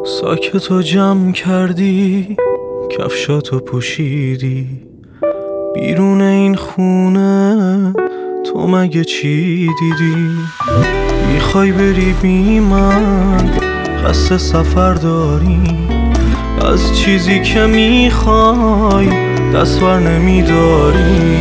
ساکتو جمع کردی، کفشاتو پوشیدی، بیرون این خونه تو مگه چی دیدی؟ میخوای بری بی من، قصد سفر داری، از چیزی که میخوای دستور نمیداری.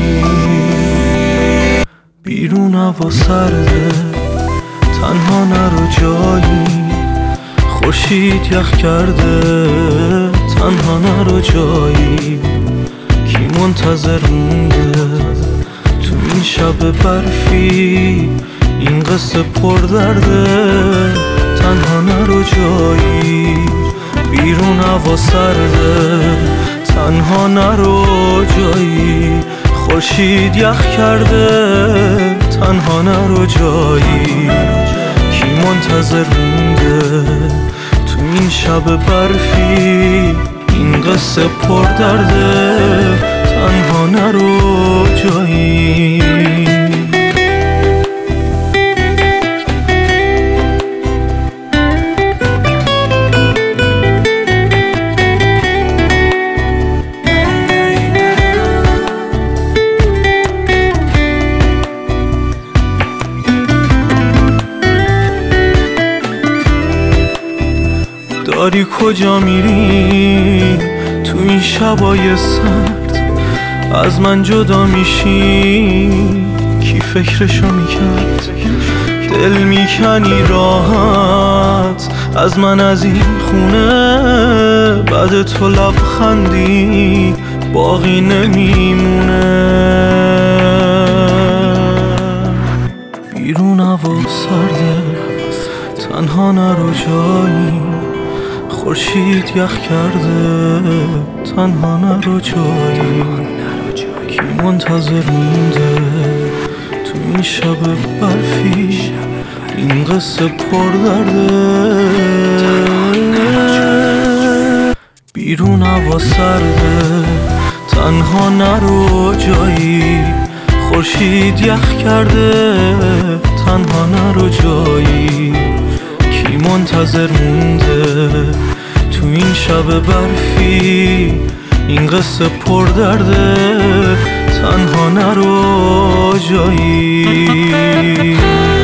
بیرون هوا سرده، تنها نرو جایی، خورشید یخ کرده، تنها نرو جایی. کی منتظر مونده تو این شب برفی؟ این قصه پر درده، تنها نرو جایی. بیرون هوا سرده، تنها نرو جایی، خورشید یخ کرده، تنها نرو جایی. کی منتظر مونده تو این شب برفی؟ این قصه پر درده، تنها نرو جایی. داری کجا میری تو این شبای سرد؟ از من جدا میشی؟ کی فکرشو میکرد؟ دل میکنی راحت از من، از این خونه بعد تو لبخندی باقی نمیمونه. بیرون هوا سرده، تنها نرو جایی، خورشید یخ کرده، تنها نرو جایی. کی منتظر مونده تو این شب برفی؟ این قصه پر درده. بیرون هوا سرده، تنها نرو جایی، خورشید یخ کرده، تنها نرو جایی. کی منتظر مونده تو این شب برفی؟ این قصه پر درده، تنها نرو جایی.